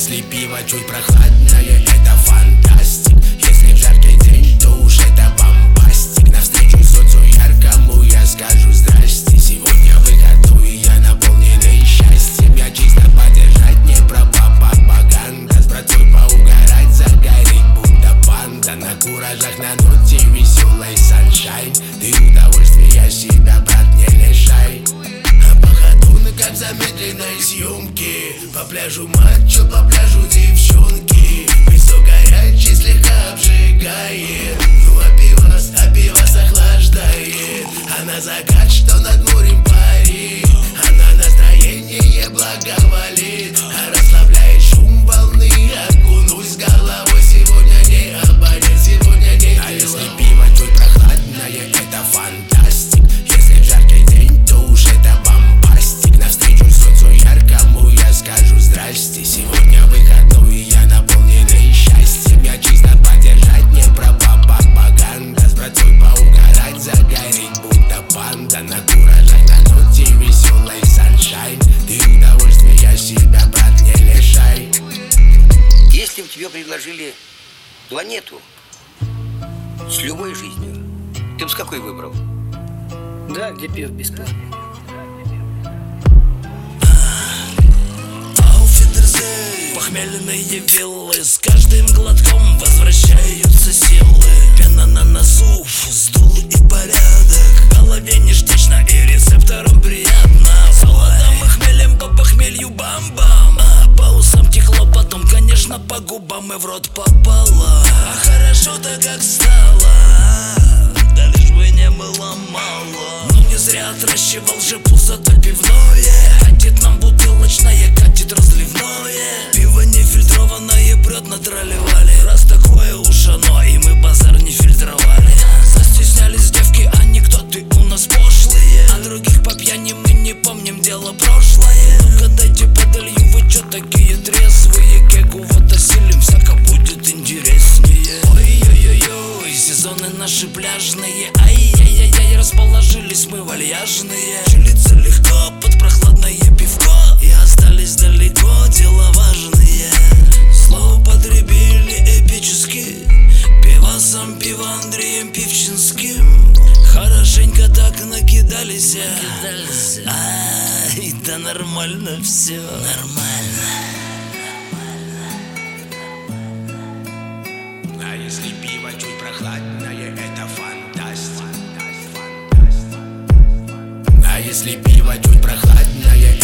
если пиво чуть прохладное, это фантастик. Если в жаркий день, то уж это бомбастик. Навстречу солнцу яркому я скажу здрасте. Сегодня выходной, я наполненный счастьем. Я чисто поддержать, не про пропаганда. С братвой поугарать, загореть будто панда. На куражах, на ноте веселой саншайн. Ты удовольствия себя, брат, не лишай. Как в замедленной съемке. По пляжу мачо, по пляжу девчонки. Песок горячий слегка обжигает. Ну а пивас охлаждает. Она закат, что над морем парит. Она настроение благоволит. А расслабляет шум волны. Окунусь головой, сегодня не обойдет, сегодня не. А если пиво чуть прохладное, это фантастик. Если в жаркий день, то уж это бомбастик. Навстречу солнцу яркому я скажу здрасте. Сегодня выходной, я наполненный счастьем. Я чисто поддержать, не про пропаганда. С братвой поугарать, загореть будто панда. На куражах, на ноте веселой саншайн. Ты удовольствия себя, брат, не лишай. Если бы тебе предложили планету с любой жизнью, ты бы с какой выбрал? Да, где пиво бесплатно. Похмельные виллы, с каждым глотком возвращаются силы. Пена на носу, сдул и порядок. В голове ништячно и рецепторам приятно. Солодом и хмелем по похмелью бам-бам. А по усам текло, потом, конечно, по губам и в рот попало. А хорошо-то как стало, да лишь бы не было мало. Ну не зря отращивал же пузо-то пивное. Катит нам бутылочное, катит разливное. Пиво нефильтрованное прет на тролливали. Раз такое уж оно, и мы базар не фильтровали. Застеснялись девки, анекдоты у нас пошлые. А других по пьяни мы не помним, дело прошлое. Ну-ка дайте подолью, вы чё такие трезвые? Кегу вот осилим, всяко будет интереснее. Ой-ой-ой-ой, сезоны наши пляжные. Ай-яй-яй-яй, расположились мы вальяжные. Чилиться легко под прохладное пивко. И остались далеко дела важные. Злоупотребили эпически пивасом, пиво Андреем Пивчинским. Хорошенько так накидались. Ай, да нормально все. Нормально. А если пиво чуть прохладное, это фантастика. А если пиво чуть прохладное,